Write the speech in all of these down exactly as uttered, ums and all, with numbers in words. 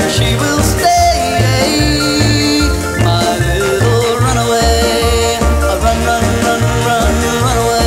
she will stay, my little runaway. Run, run, run, run, run away.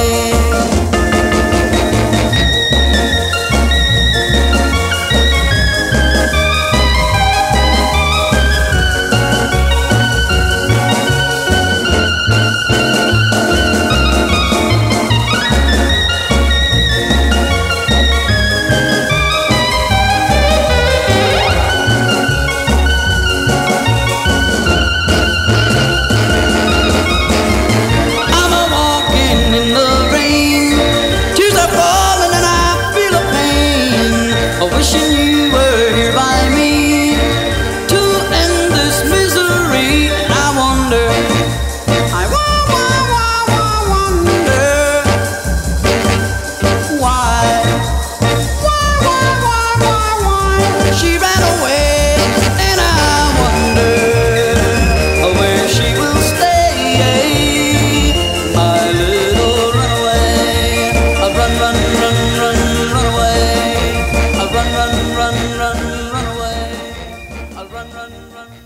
Wishing you were here by me to end this misery. I wonder, I wa- wa- wa- wa- wonder why, why, why, why, why, why she ran away, and I wonder where she will stay, my little runaway. Run, run, run, run, run away. Run, run, run, run, run away. I'll run, run, run.